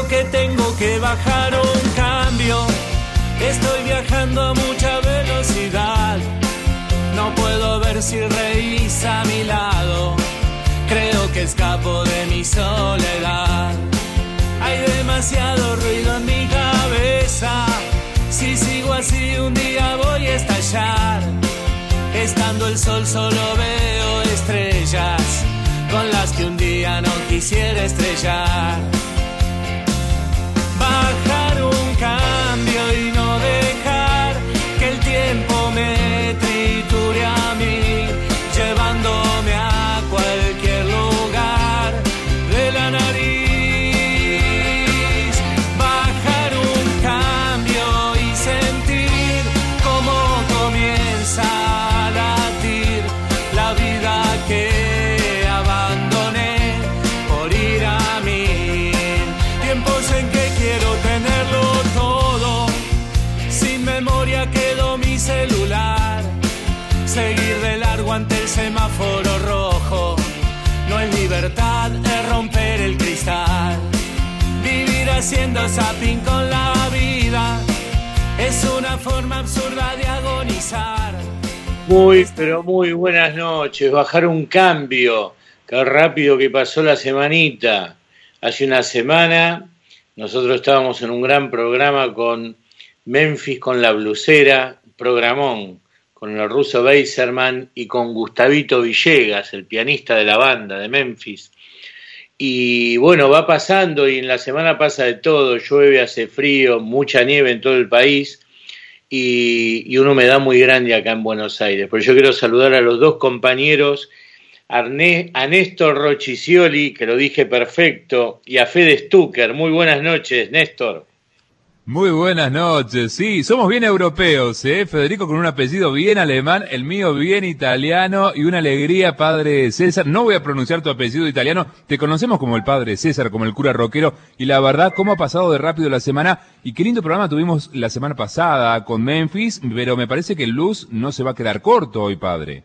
que tengo que bajar un cambio. Estoy viajando a mucha velocidad. No puedo ver si reís a mi lado. Creo que escapo de mi soledad. Hay demasiado ruido en mi cabeza. Si sigo así un día voy a estallar. Estando el sol solo veo estrellas con las que un día no quisiera estrellar. Bajar un cambio y no dejar que el tiempo me triture a mí, llevándome a cualquier lugar de la nariz. Bajar un cambio y sentir cómo comienza a latir la vida que abandoné por ir a mí. Tiempos en que quiero tenerlo todo, sin memoria quedó mi celular. Seguir de largo ante el semáforo rojo no es libertad, es romper el cristal. Vivir haciendo zapping con la vida es una forma absurda de agonizar. Pero muy buenas noches. Bajar un cambio. Qué rápido que pasó la semanita. Hace una semana nosotros estábamos en un gran programa con Memphis con la blusera, programón, con el ruso Beiserman y con Gustavito Villegas, el pianista de la banda de Memphis. Y bueno, va pasando y en la semana pasa de todo, llueve, hace frío, mucha nieve en todo el país y una humedad muy grande acá en Buenos Aires. Pero yo quiero saludar a los dos compañeros, a Néstor Rochicioli, que lo dije perfecto, y a Fede Stucker. Muy buenas noches, Néstor. Muy buenas noches, sí, somos bien europeos, Federico con un apellido bien alemán, el mío bien italiano y una alegría, padre César. No voy a pronunciar tu apellido italiano, te conocemos como el padre César, como el cura rockero, y la verdad, cómo ha pasado de rápido la semana, y qué lindo programa tuvimos la semana pasada con Memphis, pero me parece que el Luz no se va a quedar corto hoy, padre.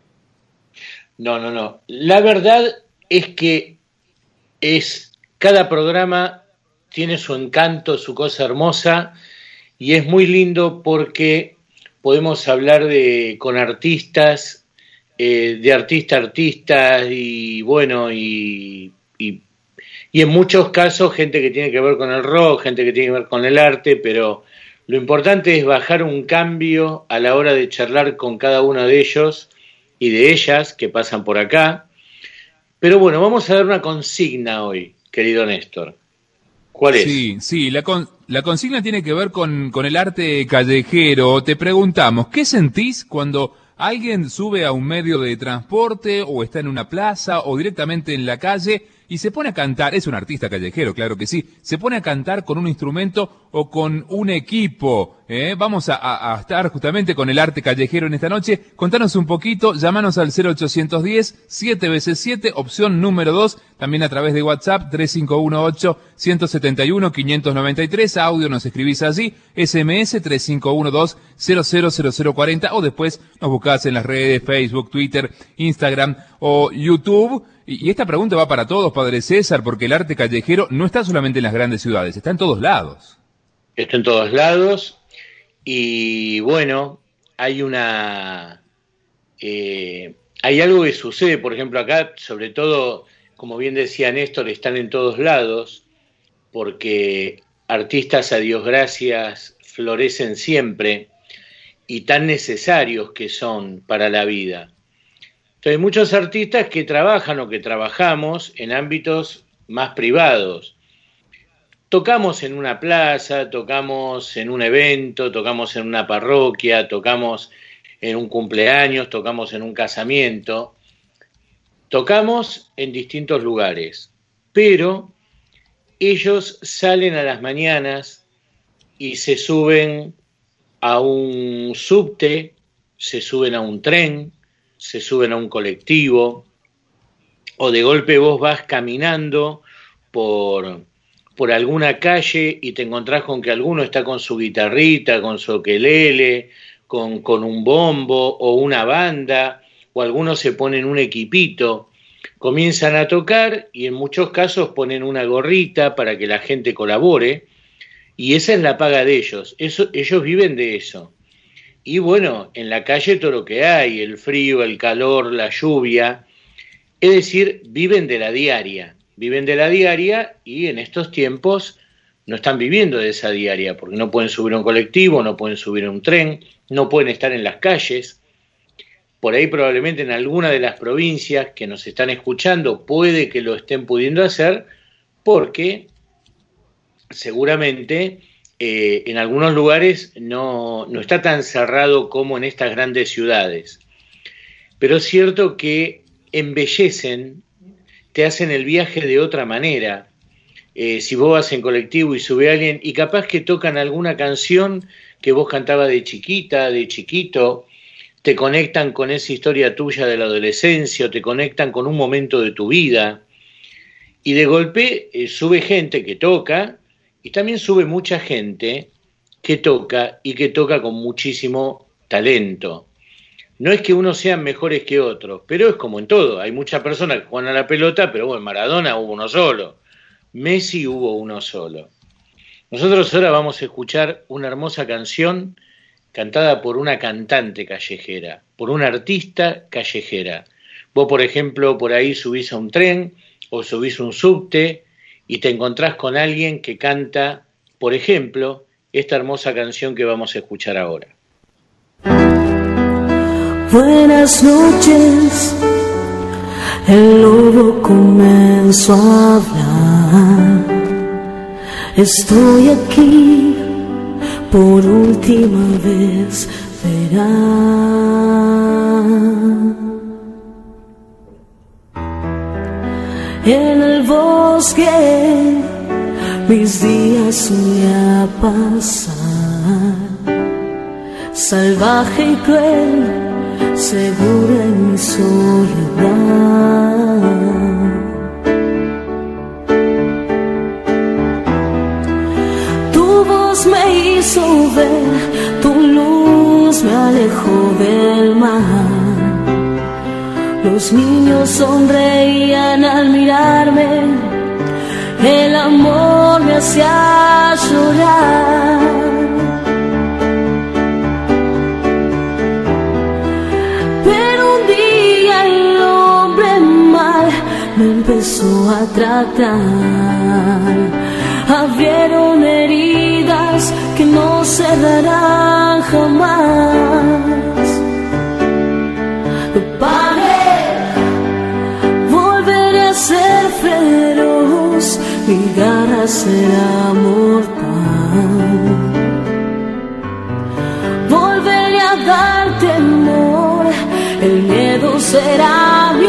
No. La verdad es que cada programa tiene su encanto, su cosa hermosa, y es muy lindo porque podemos hablar con artistas, de artista a artista, y bueno, y en muchos casos gente que tiene que ver con el rock, gente que tiene que ver con el arte, pero lo importante es bajar un cambio a la hora de charlar con cada uno de ellos y de ellas que pasan por acá. Pero bueno, vamos a dar una consigna hoy, querido Néstor. ¿Cuál es? Sí, la consigna tiene que ver con el arte callejero. Te preguntamos, ¿qué sentís cuando alguien sube a un medio de transporte o está en una plaza o directamente en la calle y se pone a cantar? Es un artista callejero, claro que sí. Se pone a cantar con un instrumento o con un equipo. Vamos a estar justamente con el arte callejero en esta noche. Contanos un poquito, llámanos al 0810 7x7, opción número 2, también a través de WhatsApp 3518-171-593, audio nos escribís allí, SMS 3512-000040 o después nos buscás en las redes Facebook, Twitter, Instagram o YouTube. Y esta pregunta va para todos, padre César, porque el arte callejero no está solamente en las grandes ciudades, está en todos lados. Está en todos lados y bueno, hay algo que sucede, por ejemplo acá, sobre todo, como bien decía Néstor, están en todos lados, porque artistas, a Dios gracias, florecen siempre y tan necesarios que son para la vida. Entonces, hay muchos artistas que trabajan o que trabajamos en ámbitos más privados. Tocamos en una plaza, tocamos en un evento, tocamos en una parroquia, tocamos en un cumpleaños, tocamos en un casamiento. Tocamos en distintos lugares, pero ellos salen a las mañanas y se suben a un subte, se suben a un tren, se suben a un colectivo, o de golpe vos vas caminando por alguna calle y te encontrás con que alguno está con su guitarrita, con su ukelele, con un bombo o una banda, o algunos se ponen un equipito. Comienzan a tocar y en muchos casos ponen una gorrita para que la gente colabore, y esa es la paga de ellos. Ellos viven de eso. Y bueno, en la calle todo lo que hay, el frío, el calor, la lluvia, es decir, viven de la diaria y en estos tiempos no están viviendo de esa diaria, porque no pueden subir a un colectivo, no pueden subir a un tren, no pueden estar en las calles. Por ahí probablemente en alguna de las provincias que nos están escuchando puede que lo estén pudiendo hacer, porque seguramente en algunos lugares no está tan cerrado como en estas grandes ciudades. Pero es cierto que embellecen, te hacen el viaje de otra manera. Si vos vas en colectivo y sube alguien y capaz que tocan alguna canción que vos cantabas de chiquita, de chiquito, te conectan con esa historia tuya de la adolescencia o te conectan con un momento de tu vida, y de golpe sube gente que toca y también sube mucha gente que toca y que toca con muchísimo talento. No es que unos sean mejores que otros, pero es como en todo, hay muchas personas que juegan a la pelota, pero bueno, en Maradona hubo uno solo, Messi hubo uno solo. Nosotros ahora vamos a escuchar una hermosa canción cantada por una cantante callejera, por una artista callejera. Vos, por ejemplo, por ahí subís a un tren o subís a un subte y te encontrás con alguien que canta, por ejemplo, esta hermosa canción que vamos a escuchar ahora. Buenas noches, el lobo comenzó a hablar. Estoy aquí por última vez, verá. En el bosque mis días solía pasar, salvaje y cruel, segura en mi soledad. Tu voz me hizo ver, tu luz me alejó del mar. Los niños sonreían al mirarme, el amor me hacía llorar. Pero un día el hombre mal me empezó a tratar. Abrieron heridas que no cerrarán jamás. Volveré a ser feroz, mi garra será mortal. Volveré a dar temor, el miedo será mi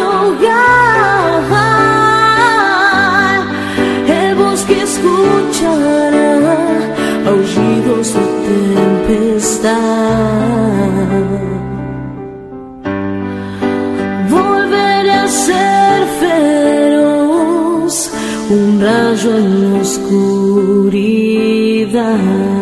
hogar. El bosque escuchará aullidos de tempestad. Volveré a ser feroz, un rayo en la oscuridad.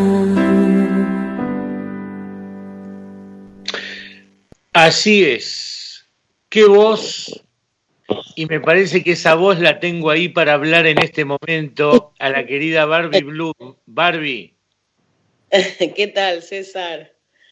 Así es. Qué voz. Y me parece que esa voz la tengo ahí para hablar en este momento a la querida Barbie Bloom. Barbie. ¿Qué tal, César?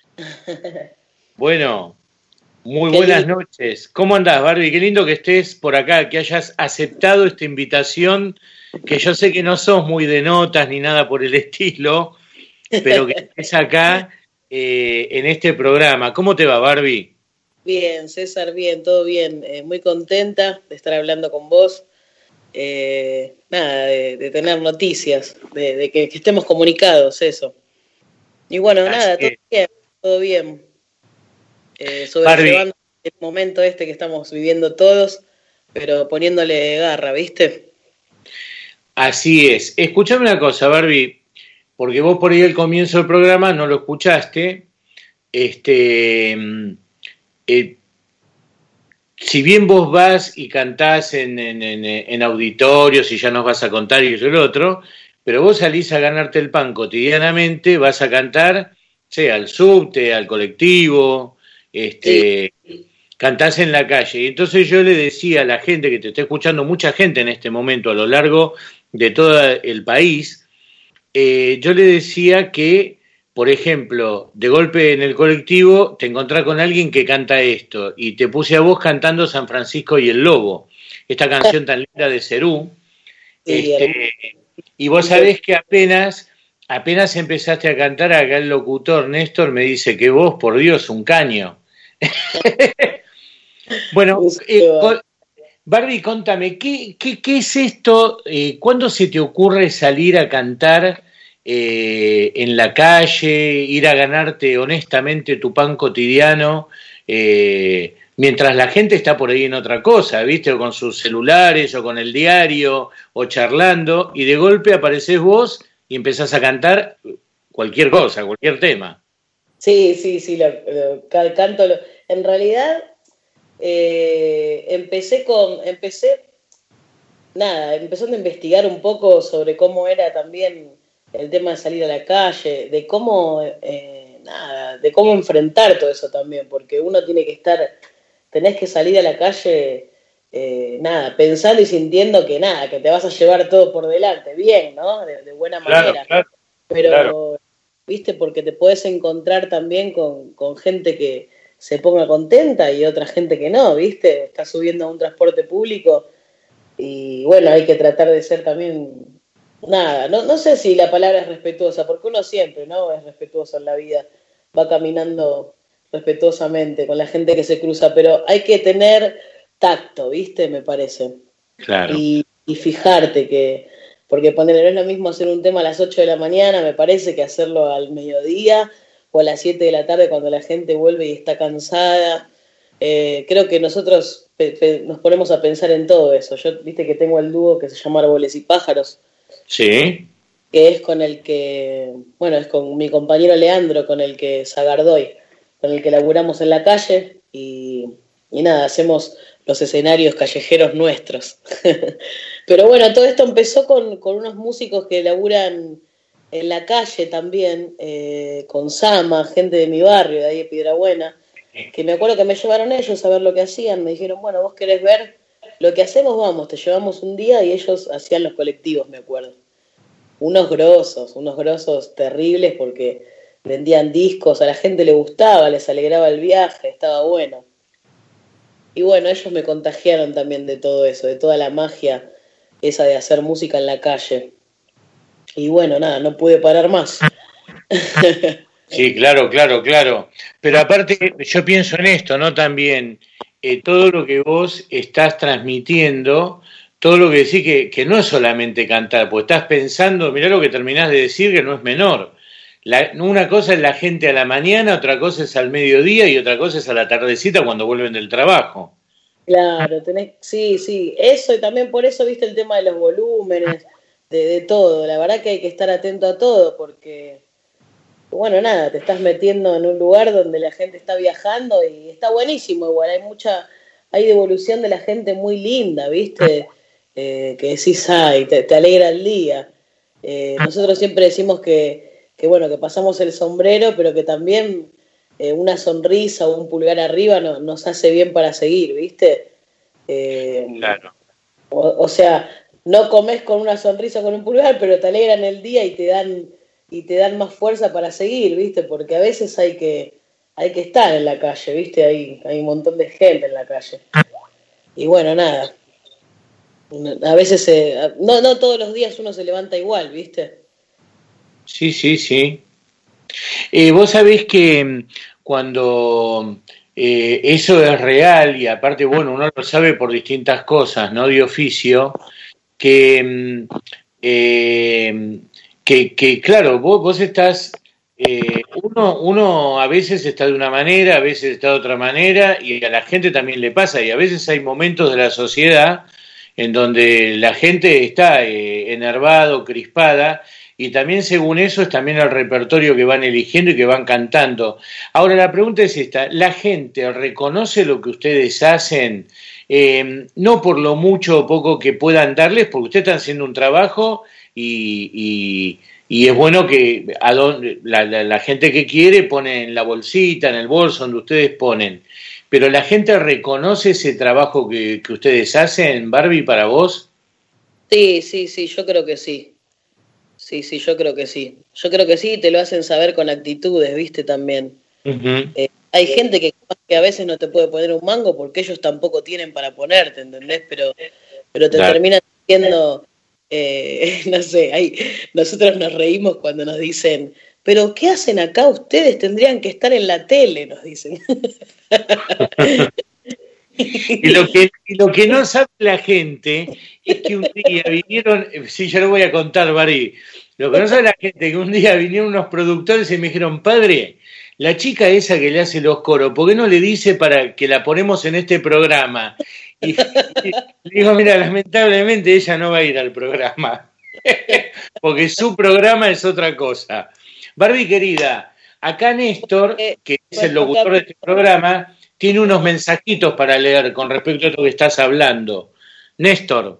Bueno, muy buenas noches. ¿Cómo andás, Barbie? Qué lindo que estés por acá, que hayas aceptado esta invitación, que yo sé que no sos muy de notas ni nada por el estilo, pero que estés acá en este programa. ¿Cómo te va, Barbie? Bien, César, bien, todo bien. Muy contenta de estar hablando con vos. De tener noticias, de que estemos comunicados, eso. Y bueno, nada, todo bien. Sobrellevando el momento este que estamos viviendo todos, pero poniéndole garra, ¿viste? Así es. Escuchame una cosa, Barbie, porque vos por ahí al comienzo del programa no lo escuchaste. Si bien vos vas y cantás en auditorios y ya nos vas a contar y eso y lo otro, pero vos salís a ganarte el pan cotidianamente, vas a cantar, sea al subte, al colectivo, Sí. cantás en la calle. Y entonces yo le decía a la gente, que te está escuchando mucha gente en este momento a lo largo de todo el país, yo le decía que, por ejemplo, de golpe en el colectivo te encontrás con alguien que canta esto, y te puse a vos cantando San Francisco y el Lobo, esta canción tan linda de Cerú, y vos sabés que apenas empezaste a cantar, acá el locutor Néstor me dice que vos, por Dios, un caño. Bueno, Barbie, contame, ¿qué es esto? ¿Cuándo se te ocurre salir a cantar en la calle, ir a ganarte honestamente tu pan cotidiano, mientras la gente está por ahí en otra cosa, ¿viste? O con sus celulares, o con el diario, o charlando, y de golpe aparecés vos y empezás a cantar cualquier cosa, cualquier tema? Sí, canto. En realidad, empezando a investigar un poco sobre cómo era también el tema de salir a la calle, de cómo enfrentar todo eso también, porque uno tenés que salir a la calle, pensando y sintiendo que te vas a llevar todo por delante, bien, ¿no? De buena manera. Claro, pero, claro. ¿viste? Porque te podés encontrar también con gente que se ponga contenta y otra gente que no, ¿viste? Está subiendo a un transporte público y bueno, hay que tratar de ser también, no sé si la palabra es respetuosa, porque uno siempre, ¿no? Es respetuoso en la vida, va caminando respetuosamente con la gente que se cruza, pero hay que tener tacto, ¿viste? Me parece. Claro. Y fijarte porque ponerle, no es lo mismo hacer un tema a las 8 de la mañana, me parece, que hacerlo al mediodía o a las 7 de la tarde cuando la gente vuelve y está cansada. Creo que nosotros nos ponemos a pensar en todo eso. Yo, viste que tengo el dúo que se llama Árboles y Pájaros. Sí. Que es con es con mi compañero Leandro, con el que Sagardoy, con el que laburamos en la calle y hacemos los escenarios callejeros nuestros. Pero bueno, todo esto empezó con unos músicos que laburan en la calle también, con Sama, gente de mi barrio, de ahí de Piedrabuena, que me acuerdo que me llevaron ellos a ver lo que hacían. Me dijeron, bueno, vos querés ver lo que hacemos, vamos, te llevamos un día, y ellos hacían los colectivos, me acuerdo. Unos grosos terribles, porque vendían discos, a la gente le gustaba, les alegraba el viaje, estaba bueno. Y bueno, ellos me contagiaron también de todo eso, de toda la magia esa de hacer música en la calle. Y bueno, no pude parar más. Sí, claro. Pero aparte, yo pienso en esto, ¿no? También, todo lo que vos estás transmitiendo, todo lo que decís, que no es solamente cantar, pues estás pensando, mirá lo que terminás de decir, que no es menor. Una cosa es la gente a la mañana, otra cosa es al mediodía y otra cosa es a la tardecita cuando vuelven del trabajo. Claro, sí, eso, y también por eso, viste, el tema de los volúmenes, de todo. La verdad que hay que estar atento a todo, porque, bueno, te estás metiendo en un lugar donde la gente está viajando y está buenísimo igual, hay devolución de la gente muy linda, viste, que decís, te alegra el día. Nosotros siempre decimos que pasamos el sombrero, pero que también una sonrisa o un pulgar arriba nos hace bien para seguir, ¿viste? Claro. O sea, no comés con una sonrisa o con un pulgar, pero te alegran el día y te dan más fuerza para seguir, ¿viste? Porque a veces hay que estar en la calle, ¿viste? Hay un montón de gente en la calle. Y bueno, a veces no todos los días uno se levanta igual, ¿viste? Sí. Vos sabés que cuando eso es real, y aparte, bueno, uno lo sabe por distintas cosas, ¿no? De oficio, que claro, vos estás, uno a veces está de una manera, a veces está de otra manera, y a la gente también le pasa, y a veces hay momentos de la sociedad en donde la gente está enervado, crispada, y también según eso es también el repertorio que van eligiendo y que van cantando. Ahora la pregunta es esta, ¿la gente reconoce lo que ustedes hacen? No por lo mucho o poco que puedan darles, porque ustedes están haciendo un trabajo y es bueno que la gente que quiere pone en la bolsita, en el bolso donde ustedes ponen. pero la gente reconoce ese trabajo que ustedes hacen, Barbie, para vos. Sí, yo creo que sí. Sí, yo creo que sí. Yo creo que sí, te lo hacen saber con actitudes, ¿viste? También. Uh-huh. Hay gente que a veces no te puede poner un mango porque ellos tampoco tienen para ponerte, ¿entendés? Pero te terminan diciendo, no sé, nosotros nos reímos cuando nos dicen, pero ¿qué hacen acá ustedes? Tendrían que estar en la tele, nos dicen. Y lo que no sabe la gente es que un día vinieron, sí, yo lo voy a contar, Barbie, lo que no sabe la gente es que un día vinieron unos productores y me dijeron, padre, la chica esa que le hace los coros, ¿por qué no le dice para que la ponemos en este programa? Y digo, mira, lamentablemente ella no va a ir al programa, porque su programa es otra cosa. Barbie, querida, acá Néstor, que es el locutor de este programa, tiene unos mensajitos para leer con respecto a lo que estás hablando. Néstor.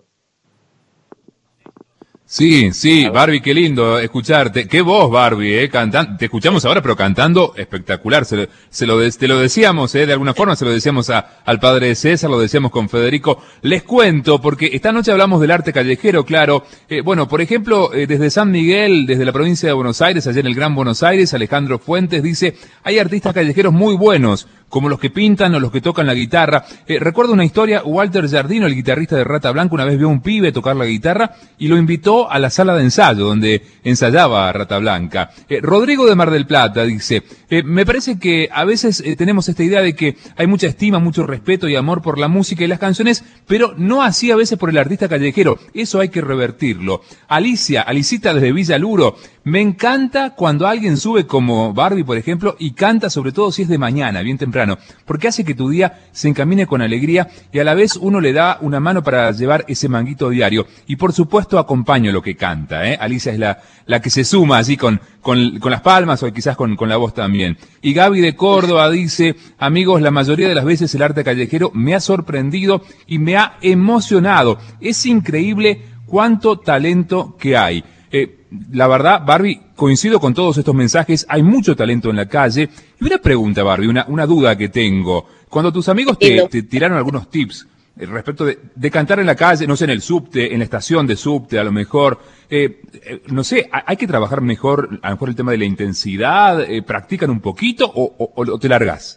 Sí, Barbie, qué lindo escucharte. Qué voz, Barbie, cantando. Te escuchamos ahora, pero cantando espectacular. Te lo decíamos, de alguna forma se lo decíamos al padre de César, lo decíamos con Federico. Les cuento, porque esta noche hablamos del arte callejero, claro. Bueno, por ejemplo, desde San Miguel, desde la provincia de Buenos Aires, allá en el Gran Buenos Aires, Alejandro Fuentes dice, hay artistas callejeros muy buenos, como los que pintan o los que tocan la guitarra. Recuerdo una historia, Walter Giardino, el guitarrista de Rata Blanca, una vez vio a un pibe tocar la guitarra y lo invitó a la sala de ensayo, donde ensayaba Rata Blanca. Rodrigo de Mar del Plata dice, me parece que a veces tenemos esta idea de que hay mucha estima, mucho respeto y amor por la música y las canciones, pero no así a veces por el artista callejero. Eso hay que revertirlo. Alicita desde Villa Luro, me encanta cuando alguien sube como Barbie, por ejemplo, y canta, sobre todo si es de mañana, bien temprano, porque hace que tu día se encamine con alegría y a la vez uno le da una mano para llevar ese manguito diario. Y por supuesto acompaño lo que canta, Alicia es la que se suma así con las palmas o quizás con la voz también. Y Gaby de Córdoba dice, amigos, la mayoría de las veces el arte callejero me ha sorprendido y me ha emocionado. Es increíble cuánto talento que hay. La verdad, Barbie, coincido con todos estos mensajes, hay mucho talento en la calle. Y una pregunta, Barbie, una duda que tengo. Cuando tus amigos te tiraron algunos tips respecto de cantar en la calle, no sé, en el subte, en la estación de subte, a lo mejor, no sé, hay que trabajar mejor, a lo mejor el tema de la intensidad, ¿practican un poquito o te largás?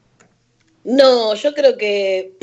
No, yo creo que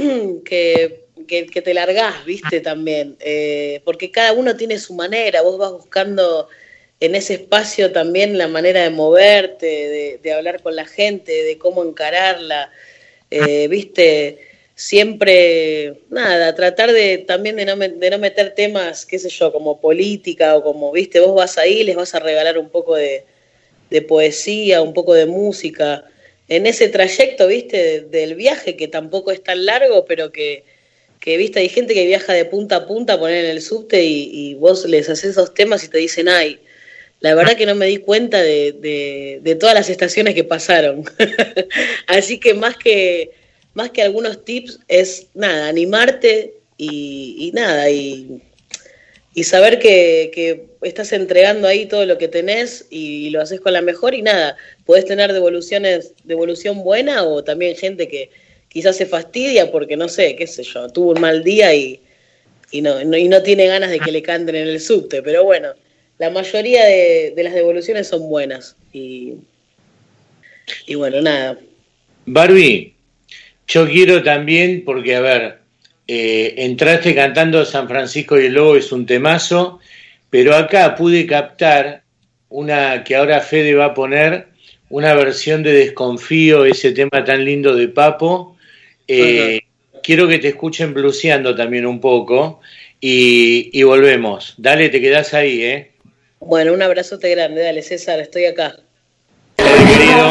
te largás, viste, también, porque cada uno tiene su manera, vos vas buscando en ese espacio también la manera de moverte, de hablar con la gente, de cómo encararla, viste, siempre, nada, tratar también de no meter temas, qué sé yo, como política o como, viste, vos vas ahí, les vas a regalar un poco de poesía, un poco de música, en ese trayecto, viste, del viaje que tampoco es tan largo, pero que viste, hay gente que viaja de punta a punta a poner en el subte y vos les haces esos temas y te dicen, ay, la verdad que no me di cuenta de todas las estaciones que pasaron. Así que más que algunos tips es nada, animarte y nada, y saber que estás entregando ahí todo lo que tenés y lo haces con la mejor y nada, podés tener devolución buena o también gente que quizás se fastidia porque, no sé, qué sé yo, tuvo un mal día y no tiene ganas de que le canten en el subte, pero bueno, la mayoría de las devoluciones son buenas y bueno, nada. Barbie, yo quiero también, porque a ver, entraste cantando San Francisco y el Lobo, es un temazo, pero acá pude captar una que ahora Fede va a poner, una versión de Desconfío, ese tema tan lindo de Papo. Quiero que te escuchen bluseando también un poco y volvemos. Dale, te quedás ahí, Bueno, un abrazote grande, dale César, estoy acá. Dale, querido.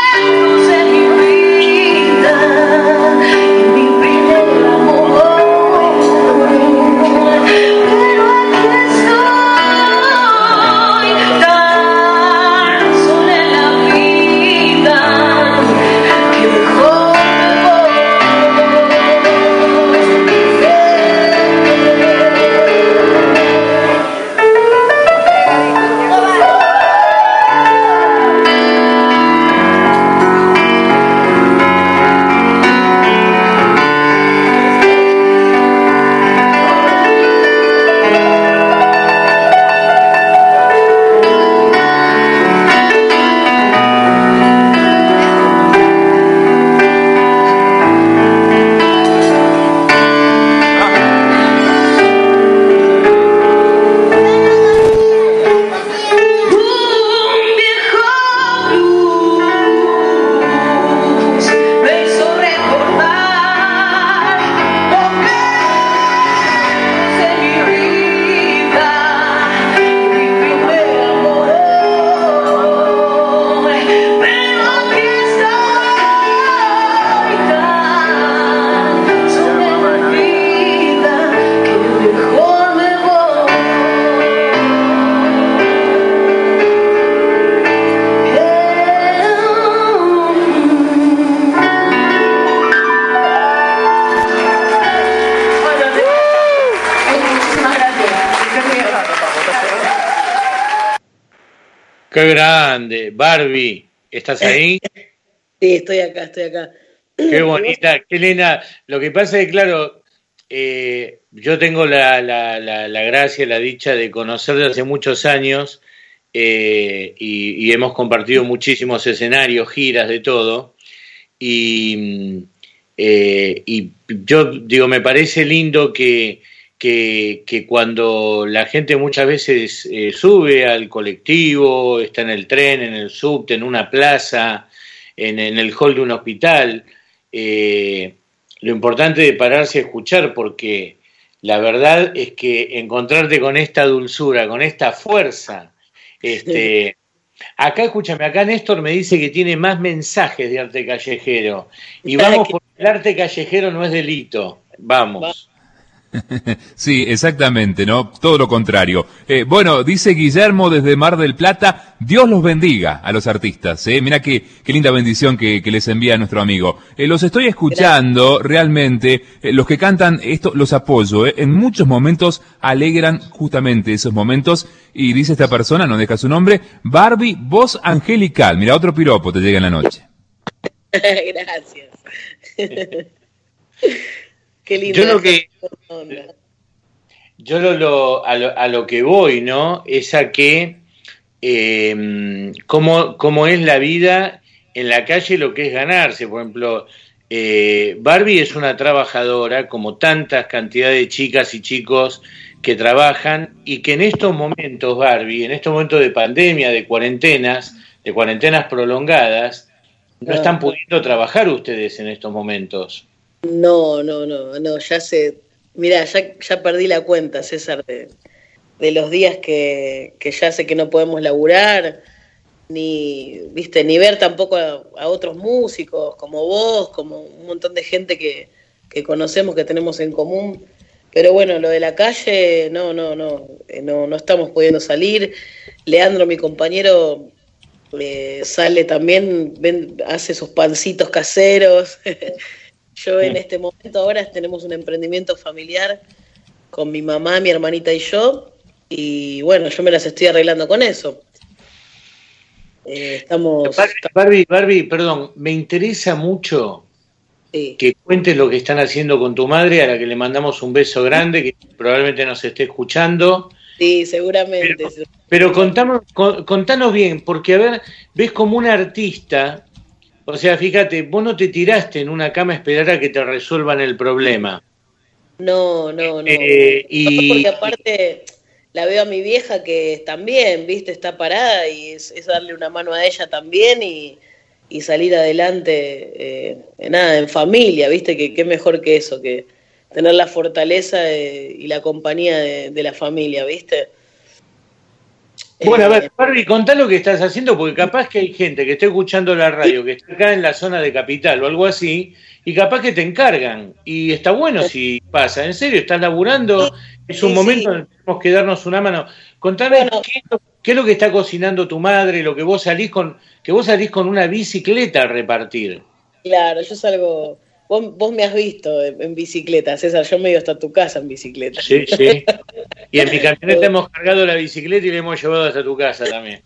Mi primer amor. Qué grande. Barbie, ¿estás ahí? Sí, estoy acá, estoy acá. Qué bonita, qué linda. Lo que pasa es que, claro, yo tengo la gracia, la dicha de conocerle hace muchos años y hemos compartido muchísimos escenarios, giras, de todo. Y yo digo, me parece lindo que cuando la gente muchas veces sube al colectivo, está en el tren, en el subte, en una plaza, en el hall de un hospital, lo importante de pararse a escuchar, porque la verdad es que encontrarte con esta dulzura, con esta fuerza, acá, escúchame, acá Néstor me dice que tiene más mensajes de arte callejero, y vamos, porque el arte callejero no es delito, vamos. Sí, exactamente, ¿no? Todo lo contrario. Bueno, dice Guillermo desde Mar del Plata, Dios los bendiga a los artistas, ¿eh? Mirá qué linda bendición que les envía nuestro amigo. Los estoy escuchando, realmente, los que cantan esto los apoyo, ¿eh? En muchos momentos alegran justamente esos momentos, y dice esta persona, no deja su nombre, Barbie, voz angelical. Mira, otro piropo te llega en la noche. Gracias. Qué lindo. Yo a lo que voy, ¿no? Es a que cómo es la vida en la calle, lo que es ganarse. Por ejemplo, Barbie es una trabajadora, como tantas cantidades de chicas y chicos que trabajan, y que en estos momentos, Barbie, en estos momentos de pandemia, de cuarentenas prolongadas, no están pudiendo trabajar ustedes en estos momentos. No, ya mirá, ya perdí la cuenta, César, de los días que ya sé que no podemos laburar, ni ver tampoco a otros músicos como vos, como un montón de gente que conocemos, que tenemos en común. Pero bueno, lo de la calle, no estamos pudiendo salir. Leandro, mi compañero, sale también, hace sus pancitos caseros. Yo en este momento ahora tenemos un emprendimiento familiar con mi mamá, mi hermanita y yo, y bueno, yo me las estoy arreglando con eso. Barbie, perdón, me interesa mucho que cuentes lo que están haciendo con tu madre, a la que le mandamos un beso grande, que probablemente nos esté escuchando. Sí, seguramente. Pero contanos bien, porque a ver, ves como un artista. O sea, fíjate, vos no te tiraste en una cama a esperar a que te resuelvan el problema. No. Porque aparte la veo a mi vieja que también, está parada, y es darle una mano a ella también y salir adelante, en familia, que qué mejor que eso, que tener la fortaleza y la compañía de la familia, Bueno, a ver, Barbie, contá lo que estás haciendo, porque capaz que hay gente que está escuchando la radio, que está acá en la zona de Capital o algo así, y capaz que te encargan. Y está bueno si pasa. En serio, estás laburando, es un momento donde tenemos que darnos una mano. Contame qué es lo que está cocinando tu madre, lo que vos salís con una bicicleta a repartir. Claro, yo salgo. Vos me has visto en bicicleta, César, yo me he ido hasta tu casa en bicicleta. Sí. Y en mi camioneta hemos cargado la bicicleta y la hemos llevado hasta tu casa también.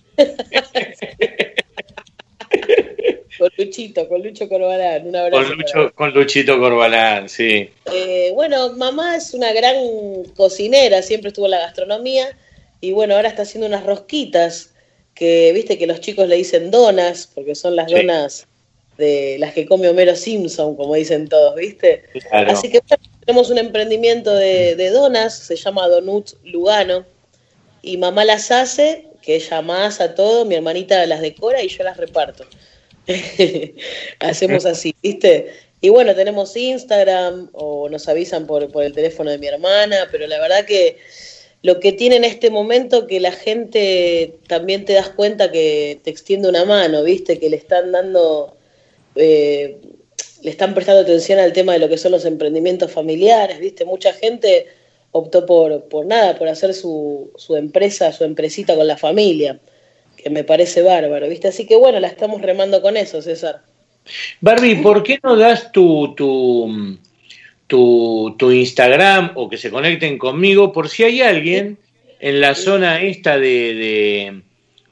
Con Lucho Corbalán, un abrazo. Con Luchito Corbalán, sí. Bueno, mamá es una gran cocinera, siempre estuvo en la gastronomía, y bueno, ahora está haciendo unas rosquitas, que que los chicos le dicen donas, porque son las donas de las que come Homero Simpson, como dicen todos, Claro. Así que bueno, tenemos un emprendimiento de donas, se llama Donut Lugano, y mamá las hace, que ella amasa todo, mi hermanita las decora y yo las reparto. Hacemos así, Y bueno, tenemos Instagram, o nos avisan por el teléfono de mi hermana, pero la verdad que lo que tiene en este momento, que la gente también te das cuenta que te extiende una mano, que le están dando... le están prestando atención al tema de lo que son los emprendimientos familiares, mucha gente optó por hacer su empresa, su empresita con la familia, que me parece bárbaro, así que bueno, la estamos remando con eso, César. Barbie, ¿por qué no das tu Instagram, o que se conecten conmigo, por si hay alguien en la zona esta de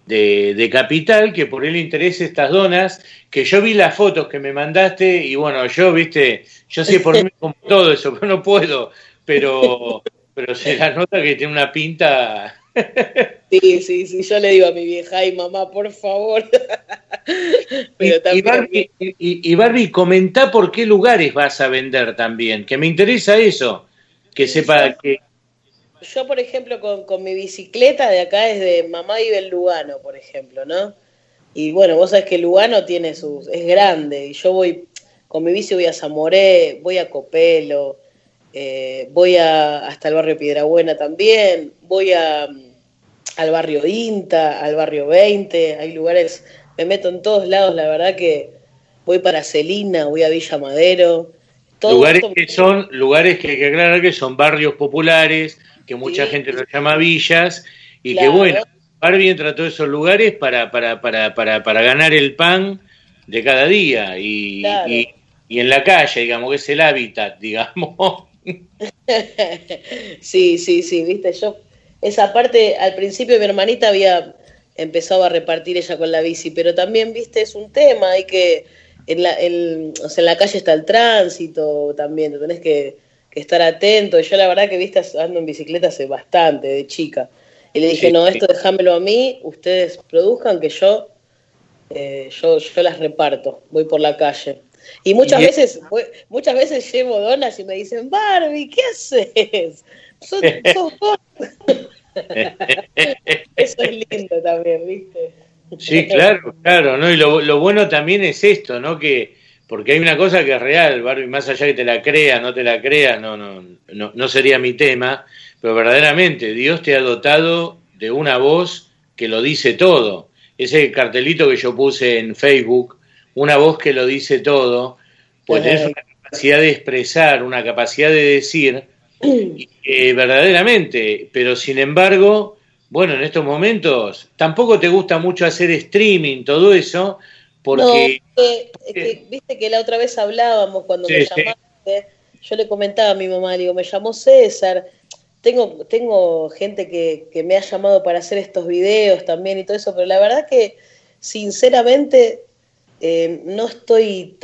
de Capital, que por él le interesa estas donas, que yo vi las fotos que me mandaste y bueno, yo sé por mí como todo eso, pero no puedo, pero se la nota que tiene una pinta. Sí, yo le digo a mi vieja, ay mamá, por favor. Pero también... y Barbie, comentá por qué lugares vas a vender también, que me interesa eso, que sepa que... Yo, por ejemplo, con mi bicicleta de acá desde Mamá vive en Lugano, por ejemplo, ¿no? Y bueno, vos sabés que Lugano es grande, y yo voy, con mi bici voy a Zamoré, voy a Copelo, voy hasta el barrio Piedrabuena también, voy al barrio Inta, al barrio 20, hay lugares, me meto en todos lados, la verdad que voy para Celina, voy a Villa Madero. Lugares que hay que aclarar que son barrios populares, que mucha gente los llama villas, y claro, que bueno, Barbie entra a todos esos lugares para ganar el pan de cada día, y en la calle, digamos, que es el hábitat, digamos. Sí, viste, yo, esa parte, al principio mi hermanita había empezado a repartir ella con la bici, pero también, viste, es un tema, hay que, en la calle está el tránsito también, te tenés que estar atento. Yo la verdad que, viste, ando en bicicleta hace bastante, de chica. Y le dije, esto déjamelo a mí, ustedes produzcan, que yo las reparto, voy por la calle. Y muchas veces llevo donas y me dicen, Barbie, ¿qué haces? Sos vos. Eso es lindo también, ¿viste? Sí, claro, ¿no? Y lo bueno también es esto, ¿no? Porque hay una cosa que es real, Barbie, más allá que te la creas, no te la creas, no sería mi tema, pero verdaderamente Dios te ha dotado de una voz que lo dice todo. Ese cartelito que yo puse en Facebook, una voz que lo dice todo, pues tenés una capacidad de expresar, una capacidad de decir, verdaderamente, pero sin embargo, bueno, en estos momentos tampoco te gusta mucho hacer streaming, todo eso, porque... No, viste que la otra vez hablábamos cuando me llamaste, yo le comentaba a mi mamá, le digo, me llamó César, tengo gente que me ha llamado para hacer estos videos también y todo eso, pero la verdad que sinceramente no estoy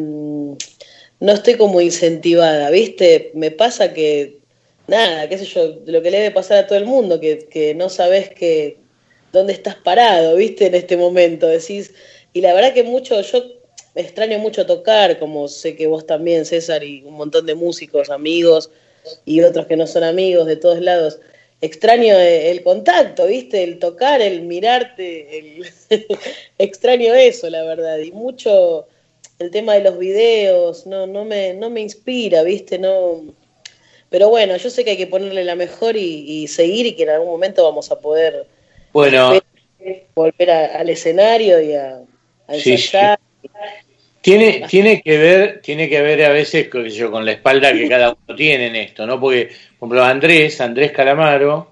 como incentivada, ¿viste? Me pasa que, nada, qué sé yo, lo que le debe pasar a todo el mundo, que no sabés dónde estás parado, ¿viste? En este momento, decís... Y la verdad que yo extraño mucho tocar, como sé que vos también, César, y un montón de músicos, amigos, y otros que no son amigos de todos lados. Extraño el contacto, ¿viste? El tocar, el mirarte, extraño eso, la verdad. Y mucho el tema de los videos, no me inspira, ¿viste? No. Pero bueno, yo sé que hay que ponerle la mejor y seguir, y que en algún momento vamos a poder volver al escenario y a ensayar. Sí. Tiene que ver a veces con la espalda que cada uno tiene en esto, ¿no? Porque, por ejemplo, Andrés Calamaro,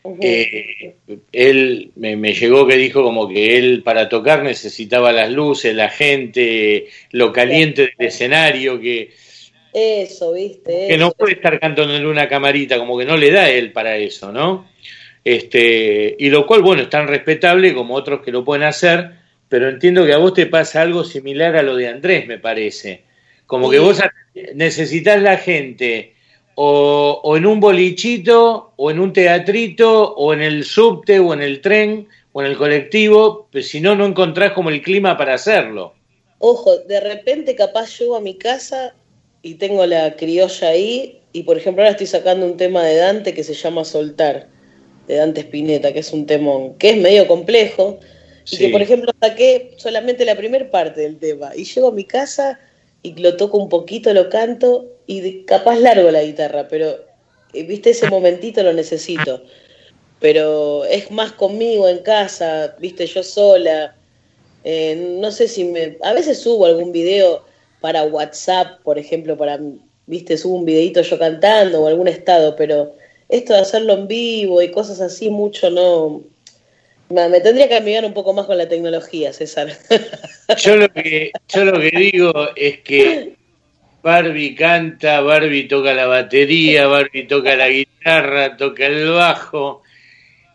él me llegó que dijo como que él para tocar necesitaba las luces, la gente, lo caliente del escenario, eso, ¿viste? Que no puede estar cantando en una camarita, como que no le da él para eso, ¿no? Y lo cual, bueno, es tan respetable como otros que lo pueden hacer, pero entiendo que a vos te pasa algo similar a lo de Andrés, me parece. Como que vos necesitas la gente o en un bolichito, o en un teatrito, o en el subte, o en el tren, o en el colectivo, pues si no encontrás como el clima para hacerlo. Ojo, de repente capaz llego a mi casa y tengo la criolla ahí, y por ejemplo ahora estoy sacando un tema de Dante que se llama Soltar, de Dante Spinetta, que es un temón, que es medio complejo, y que por ejemplo saqué solamente la primera parte del tema, y llego a mi casa y lo toco un poquito, lo canto, y capaz largo la guitarra, pero viste, ese momentito lo necesito, pero es más conmigo en casa, viste, yo sola, no sé si a veces subo algún video para WhatsApp, por ejemplo, viste, subo un videito yo cantando o algún estado, pero esto de hacerlo en vivo y cosas así mucho no... Me tendría que amigar un poco más con la tecnología, César. Yo lo que digo es que Barbie canta, Barbie toca la batería, Barbie toca la guitarra, toca el bajo,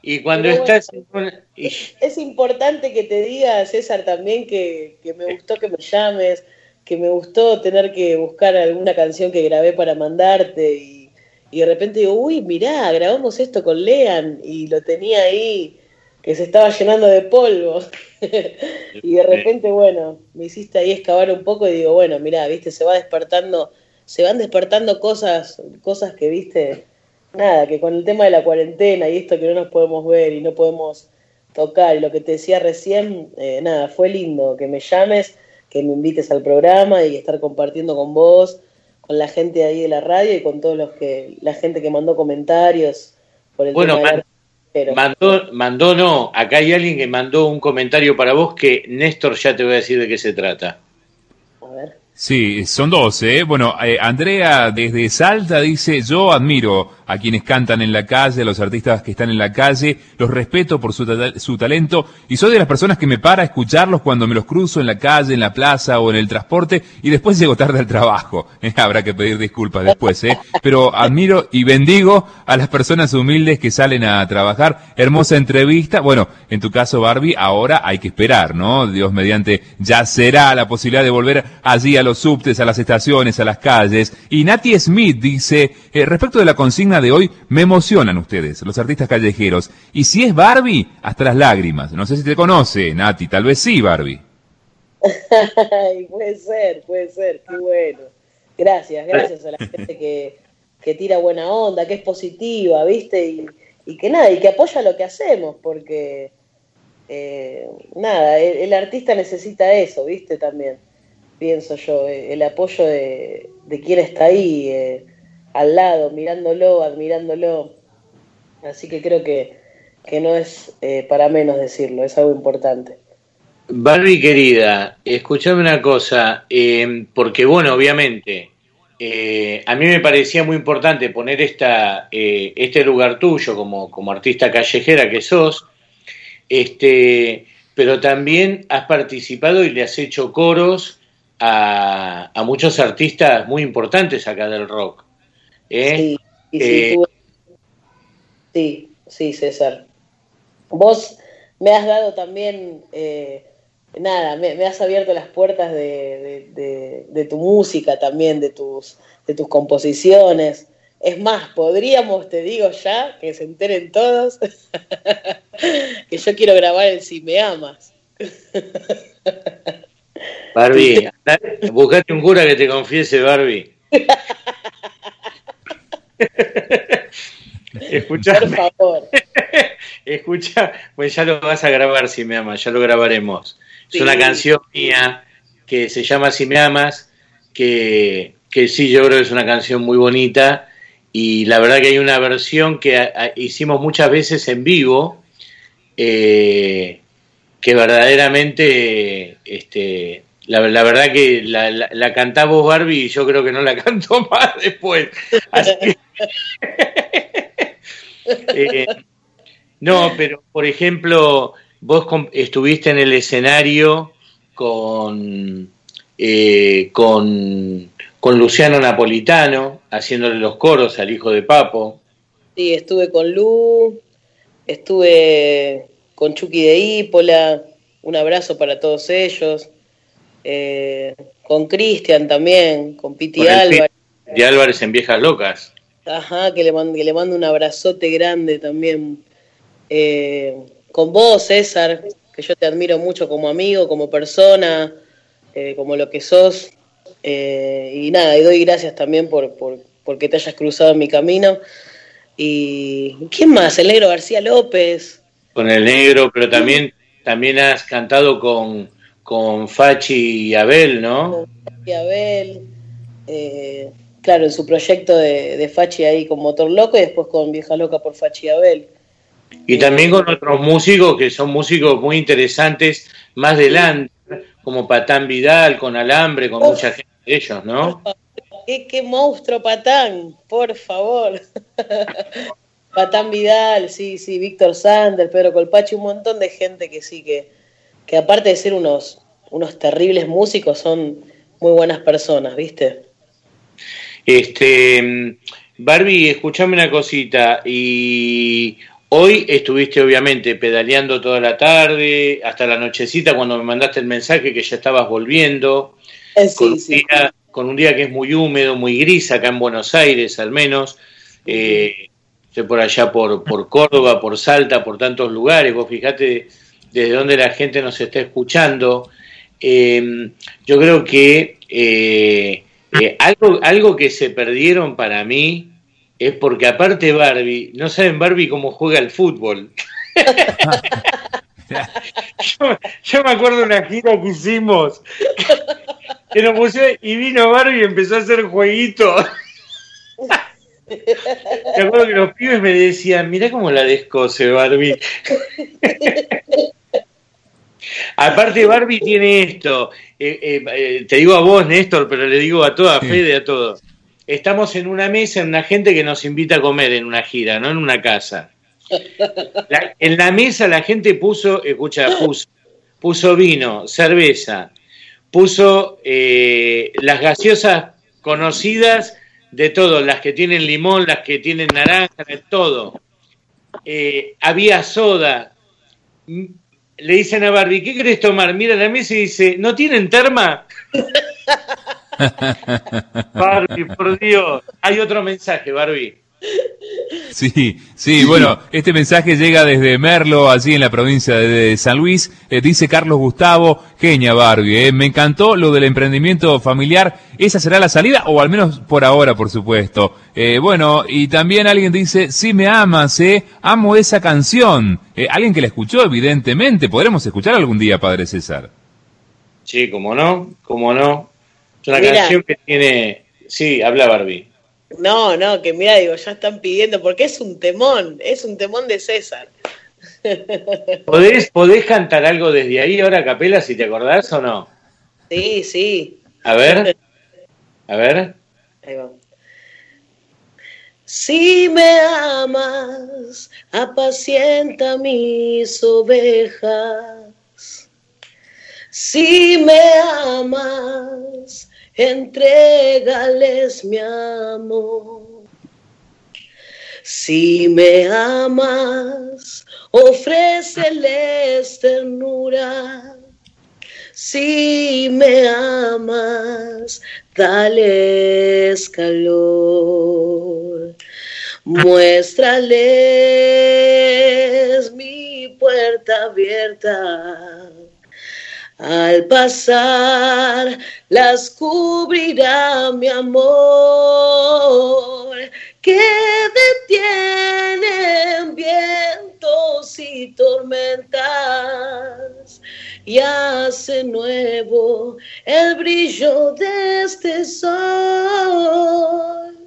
Y cuando Pero estás bueno, es importante que te diga, César, también que me gustó que me llames, que me gustó tener que buscar alguna canción que grabé para mandarte y de repente digo, uy, mirá, grabamos esto con Lean y lo tenía ahí que se estaba llenando de polvo. Y de repente, bueno, me hiciste ahí excavar un poco y digo, bueno, mirá, viste, se van despertando cosas que, viste, nada, que con el tema de la cuarentena y esto que no nos podemos ver y no podemos tocar, y lo que te decía recién, nada, fue lindo que me llames, que me invites al programa y estar compartiendo con vos, con la gente ahí de la radio y con la gente que mandó comentarios por el tema del arte. No, acá hay alguien que mandó un comentario para vos que Néstor ya te voy a decir de qué se trata. A ver. Sí, son dos, ¿eh? Bueno, Andrea desde Salta dice, yo admiro a quienes cantan en la calle, a los artistas que están en la calle, los respeto por su talento y soy de las personas que me para a escucharlos cuando me los cruzo en la calle, en la plaza o en el transporte y después llego tarde al trabajo. Habrá que pedir disculpas después, ¿eh? Pero admiro y bendigo a las personas humildes que salen a trabajar. Hermosa entrevista. Bueno, en tu caso, Barbie, ahora hay que esperar, ¿no? Dios mediante, ya será la posibilidad de volver allí a los subtes, a las estaciones, a las calles. Y Nati Smith dice, respecto de la consigna de hoy, me emocionan ustedes, los artistas callejeros. Y si es Barbie, hasta las lágrimas. No sé si te conoce, Nati, tal vez sí, Barbie. puede ser, qué bueno. Gracias a la gente que tira buena onda, que es positiva, ¿viste? Y que nada, y que apoya lo que hacemos, porque nada, el artista necesita eso, ¿viste? También pienso yo, el apoyo de quien está ahí, al lado, mirándolo, admirándolo. Así que creo que no es para menos decirlo, es algo importante. Barbie querida, escuchame una cosa, porque bueno, obviamente, a mí me parecía muy importante poner este lugar tuyo como artista callejera que sos, pero también has participado y le has hecho coros a muchos artistas muy importantes acá del rock. Sí, César. Vos me has dado también, me has abierto las puertas de tu música también, de tus composiciones. Es más, podríamos, te digo ya, que se enteren todos, que yo quiero grabar el Si Me Amas. Barbie, buscate un cura que te confiese, Barbie. Escuchame. Por favor. Escucha, pues ya lo vas a grabar, Si Me Amas, ya lo grabaremos. Sí. Es una canción mía que se llama Si Me Amas, que sí, yo creo que es una canción muy bonita, y la verdad que hay una versión que hicimos muchas veces en vivo, que verdaderamente, la verdad que la cantás vos, Barbie, y yo creo que no la canto más después. Así que, no, pero por ejemplo, vos estuviste en el escenario con Luciano Napolitano, haciéndole los coros al hijo de Papo. Sí, estuve con Lu, estuve con Chucky de Ípola, un abrazo para todos ellos, con Cristian también, con Piti Álvarez. Piti Álvarez en Viejas Locas. Ajá, que le mando un abrazote grande también. Con vos, César, que yo te admiro mucho como amigo, como persona, como lo que sos. Y nada, y doy gracias también porque te hayas cruzado en mi camino. Y ¿quién más? El Negro García López. Con el Negro, pero también has cantado con Fachi y Abel, ¿no? Con Fachi y Abel. Claro, en su proyecto de Fachi ahí con Motor Loco y después con Vieja Loca por Fachi y Abel. Y también con otros músicos que son músicos muy interesantes más adelante, como Patán Vidal, con Alambre, con mucha gente de ellos, ¿no? Qué monstruo Patán, por favor. Patán Vidal, sí, Víctor Sander, Pedro Colpachi, un montón de gente que sí, que aparte de ser unos terribles músicos, son muy buenas personas, ¿viste? Barbie, escuchame una cosita, y Hoy estuviste obviamente pedaleando toda la tarde, hasta la nochecita cuando me mandaste el mensaje que ya estabas volviendo, Sí. Con un día que es muy húmedo, muy gris, acá en Buenos Aires al menos. Estoy por allá por Córdoba, por Salta, por tantos lugares. Vos fijate desde dónde la gente nos está escuchando. Yo creo que algo que se perdieron para mí es porque aparte Barbie, no saben Barbie cómo juega el fútbol. yo me acuerdo de una gira que hicimos que nos pusieron y vino Barbie y empezó a hacer jueguitos. Me acuerdo que los pibes me decían, mirá cómo la descose Barbie. Aparte Barbie tiene esto, te digo a vos Néstor, pero le digo a toda Fede, a todos. Estamos en una mesa, en una gente que nos invita a comer en una gira, no en una casa. En la mesa la gente puso vino, cerveza, puso las gaseosas conocidas de todo, las que tienen limón, las que tienen naranja, de todo. Había soda. Le dicen a Barbie, ¿qué querés tomar? Mira la mesa y dice, ¿no tienen terma? Barbie, por Dios. Hay otro mensaje, Barbie. Sí, bueno, este mensaje llega desde Merlo, allí en la provincia de San Luis. Dice Carlos Gustavo, genia Barbie, me encantó lo del emprendimiento familiar. ¿Esa será la salida? O al menos por ahora, por supuesto. Bueno, y también alguien dice, sí me amas, amo esa canción. Alguien que la escuchó, evidentemente. ¿Podremos escuchar algún día, Padre César? Sí, cómo no. Es una canción que tiene... Sí, habla Barbie. No, que mira, digo, ya están pidiendo, porque es un temón de César. ¿Podés cantar algo desde ahí ahora, a capela, si te acordás o no? Sí. A ver. Ahí va. Si me amas, apacienta mis ovejas. Si me amas, entrégales mi amor. Si me amas, ofréceles ternura. Si me amas, dales calor. Muéstrales mi puerta abierta. Al pasar las cubrirá mi amor, que detienen vientos y tormentas y hace nuevo el brillo de este sol.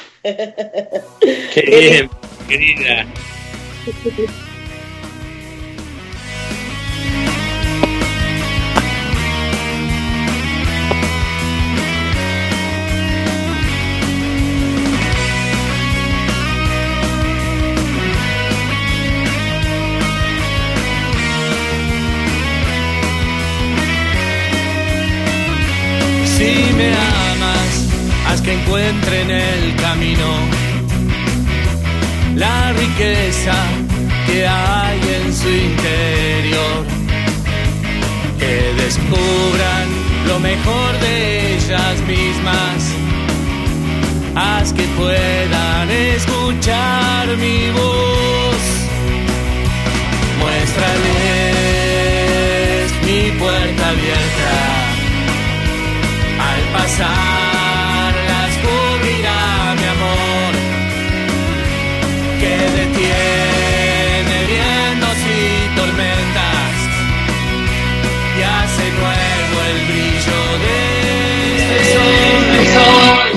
Qué bien, querida. Si me amas, haz que encuentre en el camino la riqueza que hay en su interior, que descubran lo mejor de ellas mismas, haz que puedan escuchar mi voz, muéstrales mi puerta abierta. Al pasar las cubrirá mi amor, que detiene vientos y tormentas y hace nuevo el brillo de este sol.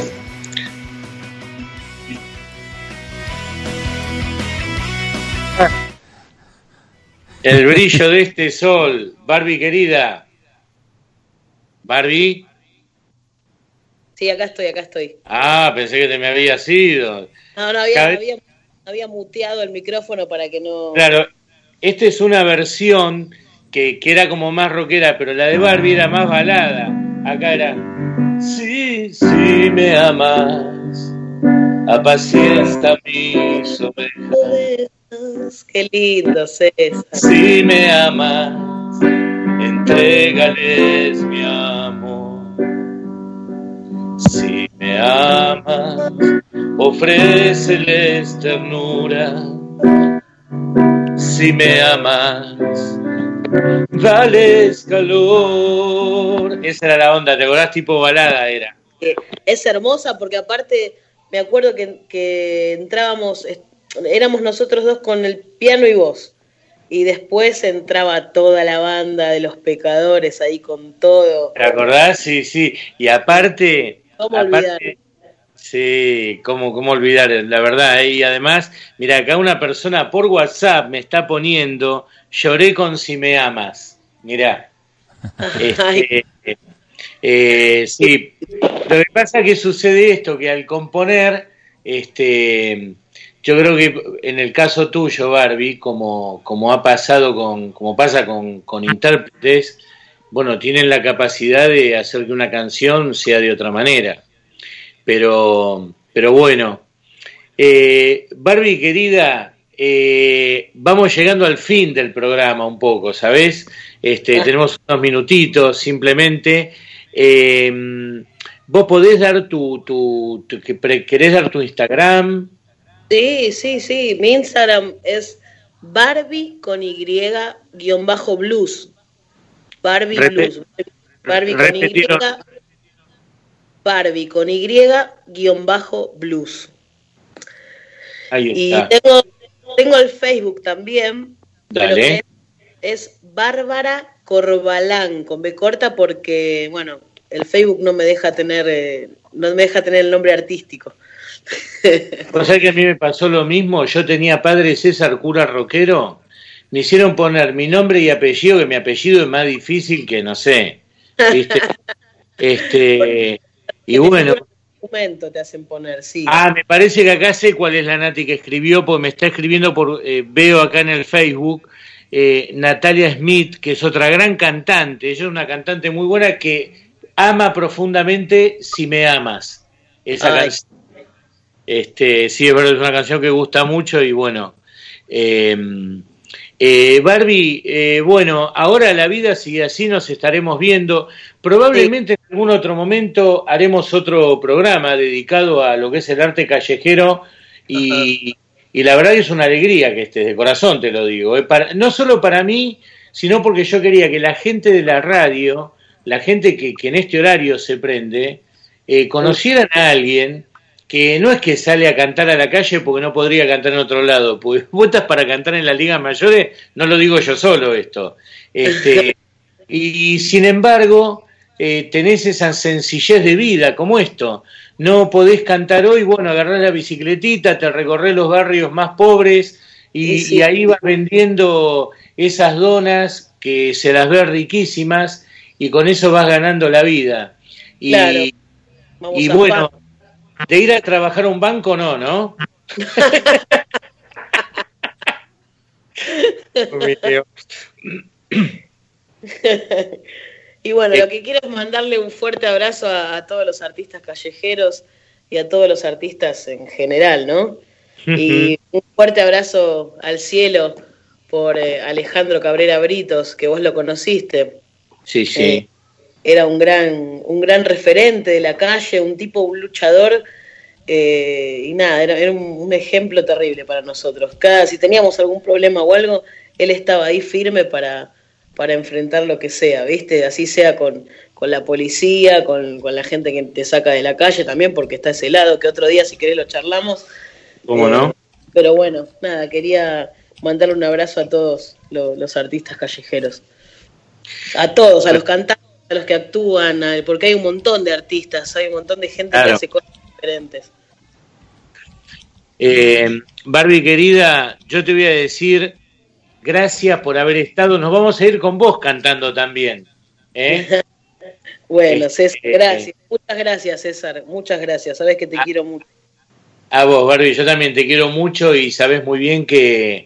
El brillo de este sol, Barbie querida. Barbie. Sí, acá estoy. Ah, pensé que te me habías ido. No, había muteado el micrófono para que no... Claro, esta es una versión que era como más rockera, pero la de Barbie era más balada. Acá era... Sí, me amas, apacienta mis ovejas. Qué lindo, César. Si me amas, entrégales mi amor. Si me amas, ofréceles ternura. Si me amas, dales calor. Esa era la onda, ¿te acordás? Tipo balada era. Es hermosa porque aparte me acuerdo que entrábamos, éramos nosotros dos con el piano y voz, y después entraba toda la banda de Los Pecadores ahí con todo. ¿Te acordás? Sí, sí. Y aparte... ¿Cómo olvidar? Sí, ¿cómo olvidar? La verdad, y además, mira, acá una persona por WhatsApp me está poniendo, lloré con Si me amas. Mirá. Sí, lo que pasa es que sucede esto, que al componer, yo creo que en el caso tuyo, Barbie, como ha pasado como pasa con intérpretes, bueno, tienen la capacidad de hacer que una canción sea de otra manera. Pero bueno, Barbie querida, vamos llegando al fin del programa un poco, ¿sabés? Tenemos unos minutitos simplemente. ¿Vos podés dar querés dar tu Instagram? Sí, mi Instagram es Barbie con Y-blues. Barbie Blues. Barbie con Y. Barbie con Y-blues. Ahí está. Y tengo el Facebook también. Dale. Pero es Bárbara Corbalán, con B corta, porque, bueno, el Facebook no me deja tener el nombre artístico. ¿Vos sabés que a mí me pasó lo mismo? Yo tenía padre César Cura Roquero, me hicieron poner mi nombre y apellido, que mi apellido es más difícil que, no sé, ¿viste? Y bueno... documento te hacen poner, sí. Me parece que acá sé cuál es la Nati que escribió, porque me está escribiendo, veo acá en el Facebook, Natalia Smith, que es otra gran cantante. Ella es una cantante muy buena que ama profundamente Si me amas. Esa canción. Sí, es verdad, es una canción que gusta mucho y bueno. Barbie, bueno, ahora la vida sigue así, nos estaremos viendo. Probablemente en algún otro momento haremos otro programa dedicado a lo que es el arte callejero y la verdad es una alegría que estés, de corazón te lo digo. No solo para mí, sino porque yo quería que la gente de la radio, la gente que en este horario se prende, conocieran a alguien que no es que sale a cantar a la calle porque no podría cantar en otro lado, porque vos estás para cantar en las ligas mayores, no lo digo yo solo esto. Y sin embargo, tenés esa sencillez de vida como esto. No podés cantar hoy, bueno, agarrás la bicicletita, te recorrés los barrios más pobres y ahí vas vendiendo esas donas que se las ve riquísimas y con eso vas ganando la vida. Claro. Y bueno... De ir a trabajar a un banco, no. Y bueno, lo que quiero es mandarle un fuerte abrazo a todos los artistas callejeros y a todos los artistas en general, ¿no? Y un fuerte abrazo al cielo por Alejandro Cabrera Britos, que vos lo conociste. Sí. Era un gran referente de la calle, un luchador, y nada, era un ejemplo terrible para nosotros. Si teníamos algún problema o algo, él estaba ahí firme para enfrentar lo que sea, ¿viste? Así sea con la policía, con la gente que te saca de la calle también, porque está ese lado, que otro día si querés lo charlamos. ¿Cómo no? Pero bueno, nada, quería mandarle un abrazo a todos los artistas callejeros. A todos, a los cantantes, a los que actúan, porque hay un montón de artistas, hay un montón de gente que hace cosas diferentes. Barbie querida, yo te voy a decir gracias por haber estado. Nos vamos a ir con vos cantando también. Bueno, César, gracias. Muchas gracias, César. Muchas gracias. Sabés que te quiero mucho. A vos, Barbie, yo también te quiero mucho y sabés muy bien que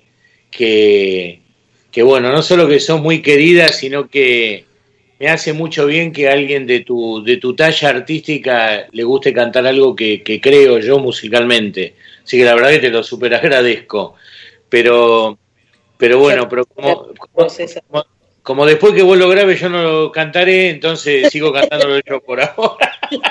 bueno, no solo que sos muy querida, sino que me hace mucho bien que a alguien de tu talla artística le guste cantar algo que creo yo musicalmente. Así que la verdad que te lo súper agradezco. pero bueno, pero como después que vos lo grabes yo no lo cantaré, entonces sigo cantándolo yo por ahora.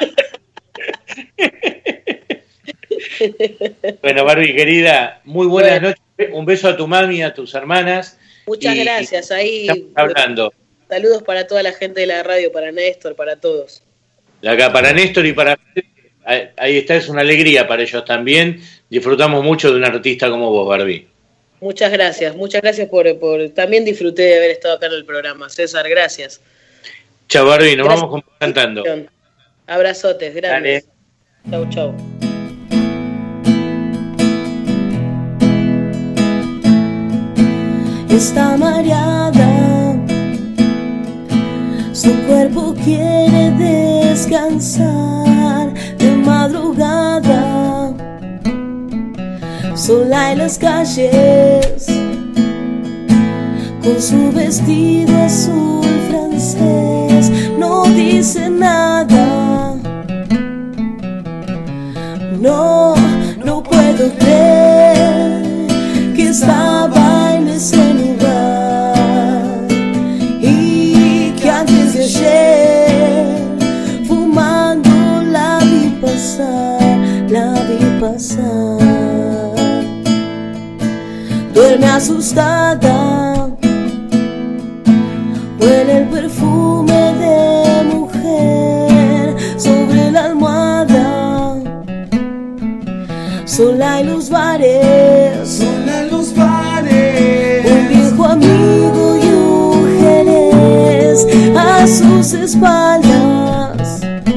Bueno, Barbie, querida, muy buenas noches. Un beso a tu mami y a tus hermanas. Muchas gracias. Ahí estamos hablando. Saludos para toda la gente de la radio, para Néstor, para todos. Acá para Néstor y para... Ahí está, es una alegría para ellos también. Disfrutamos mucho de un artista como vos, Barbie. Muchas gracias por... También disfruté de haber estado acá en el programa. César, gracias. Chao, Barbie, nos vamos cantando. Abrazotes, grandes. Chau, chau. Está mareada, su cuerpo quiere descansar de madrugada, sola en las calles, con su vestido azul francés, no dice nada. No, no puedo creer que estaba en ese lugar y que antes de ayer fumando la vi pasar. Duerme asustada, huele el perfume de mujer sobre la almohada, sola en los bares, un viejo amigo y un jerez a sus espaldas.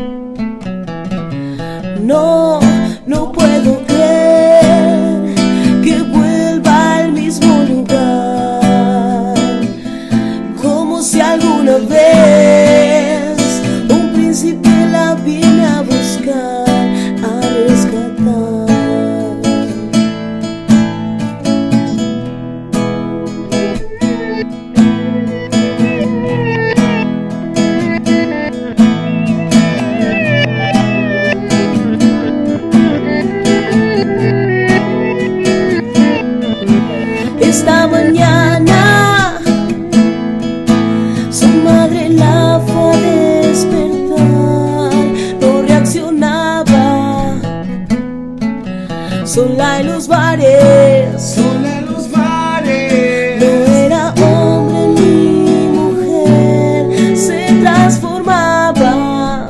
No, no puedo creer que vuelva al mismo lugar, como si alguna vez un príncipe la viene a buscar, a rescatar. Esta mañana su madre la fue a despertar, no reaccionaba, sola en los bares, no era hombre ni mujer, se transformaba.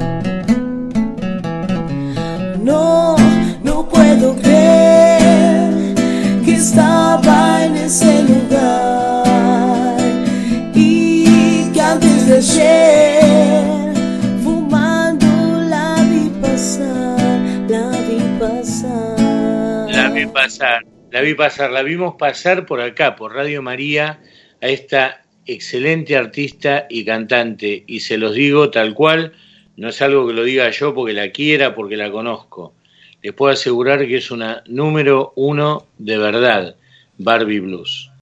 No, no puedo creer que estaba en ese lugar y que antes de ayer fumando la vi pasar, la vimos pasar por acá, por Radio María, a esta excelente artista y cantante, y se los digo tal cual, no es algo que lo diga yo porque la quiera, porque la conozco. Les puedo asegurar que es una número 1 de verdad, Barbie Blues.